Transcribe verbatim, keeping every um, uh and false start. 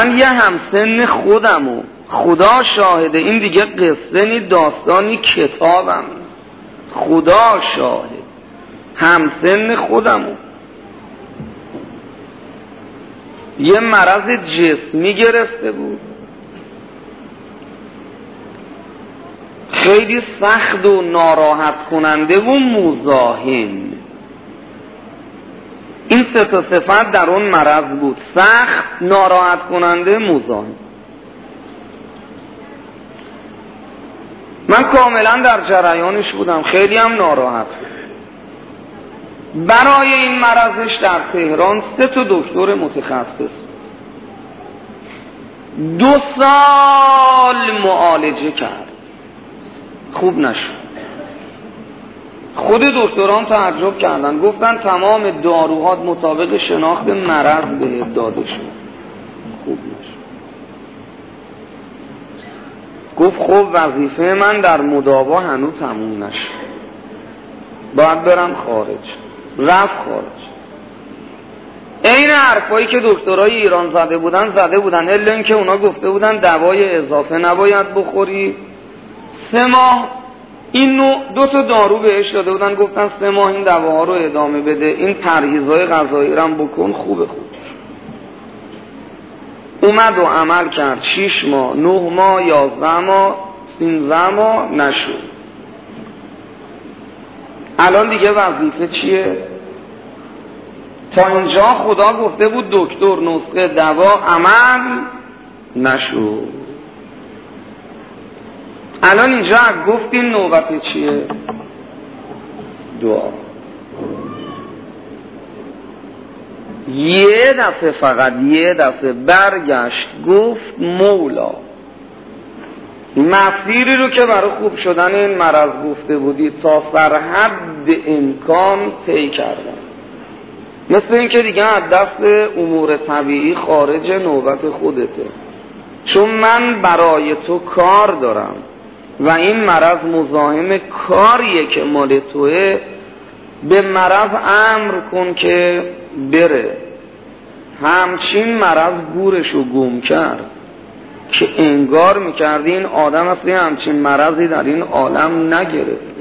من یه همسن خودمو، خدا شاهده، این دیگه قصه نی، داستانی، کتابم، خدا شاهد، همسن خودمو یه مرض جسمی گرفته بود خیلی سخت و ناراحت کننده و مزاحم. این سه تا صفت در اون مرض بود: سخت، ناراحت کننده، مزاحم. من کاملا در جریانش بودم، خیلی هم ناراحت بود. برای این مرضش در تهران سه تا دکتر متخصص دو سال معالجه کرد، خوب نشد. خود دکتران تعجب کردن، گفتن تمام داروها مطابق شناخت مرض بهت داده شد، خوب نشد. گفت خب وظیفه من در مداوا هنوز تموم نشد، باید برم خارج. رفت خارج. این حرفایی که دکترای ایران زده بودن زده بودن، الا اینکه اونا گفته بودن دوای اضافه نباید بخوری. سه ماه این نوع دو تا دارو بهش داده بودن، گفتن سه ماه این دواها رو ادامه بده، این پرهیزهای غذایی رو هم بکن، خوبه خوب. اومد و عمل کرد. شیش ماه، نه ماه، یازده ماه، سینزده ماه، نشد. الان دیگه وظیفه چیه؟ تا اینجا خدا گفته بود دکتر، نسخه، دوا، عمل نشد. الان اینجا گفتین نوبت چیه؟ دعا. یه دفعه، فقط یه دفعه برگشت گفت مولا، مسیری رو که برای خوب شدن این مرض گفته بودی تا سرحد امکان طی کردم. مثل این که دیگه از دست امور طبیعی خارج نوبت خودته، چون من برای تو کار دارم و این مرض مزاحم کاریه که مال توه. به مرض امر کن که بره. همچین مرض گورشو گم کرد که انگار میکردی این آدم اصلی همچین مرضی در این عالم نگرفت.